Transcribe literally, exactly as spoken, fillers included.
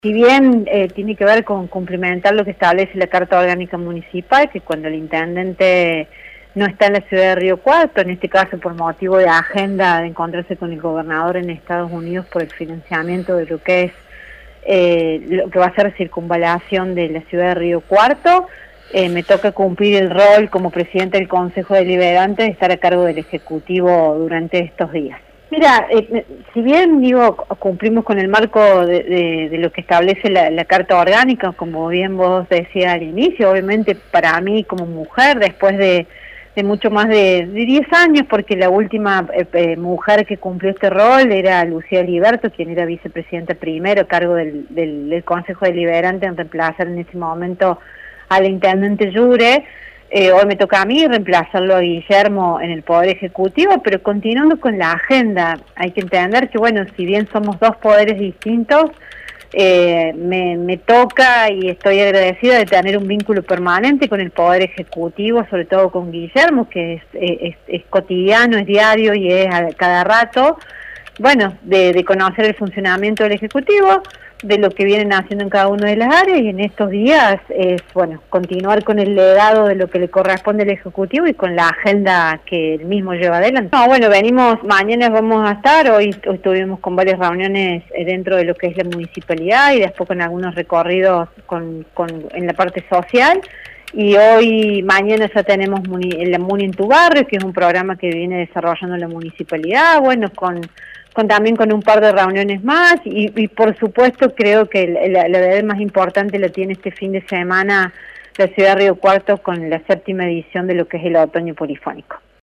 Si bien eh, tiene que ver con cumplimentar lo que establece la Carta Orgánica Municipal, que cuando el intendente no está en la ciudad de Río Cuarto, en este caso por motivo de agenda de encontrarse con el gobernador en Estados Unidos por el financiamiento de lo que es eh, lo que va a ser circunvalación de la ciudad de Río Cuarto, eh, me toca cumplir el rol como presidente del Consejo Deliberante de estar a cargo del Ejecutivo durante estos días. Mira, eh, si bien digo cumplimos con el marco de, de, de lo que establece la, la Carta Orgánica, como bien vos decías al inicio, obviamente para mí como mujer, después de, de mucho más de, de diez años, porque la última eh, eh, mujer que cumplió este rol era Lucía Liberto, quien era vicepresidenta primero a cargo del, del, del Consejo Deliberante en reemplazar en ese momento al intendente Yure. Eh, hoy me toca a mí reemplazarlo a Guillermo en el Poder Ejecutivo, pero continuando con la agenda, hay que entender que, bueno, si bien somos dos poderes distintos, eh, me, me toca y estoy agradecida de tener un vínculo permanente con el Poder Ejecutivo, sobre todo con Guillermo, que es, es, es cotidiano, es diario y es a cada rato, bueno, de, de conocer el funcionamiento del Ejecutivo, de lo que vienen haciendo en cada una de las áreas, y en estos días es, bueno, continuar con el legado de lo que le corresponde al Ejecutivo y con la agenda que él mismo lleva adelante. No, bueno, venimos, mañana vamos a estar, hoy, hoy estuvimos con varias reuniones dentro de lo que es la municipalidad y después con algunos recorridos con, con, en la parte social, y hoy, mañana ya tenemos muni, la Muni en tu barrio, que es un programa que viene desarrollando la municipalidad, bueno, con... con también con un par de reuniones más y, y por supuesto creo que la, la verdad más importante la tiene este fin de semana la ciudad de Río Cuarto con la séptima edición de lo que es el otoño polifónico.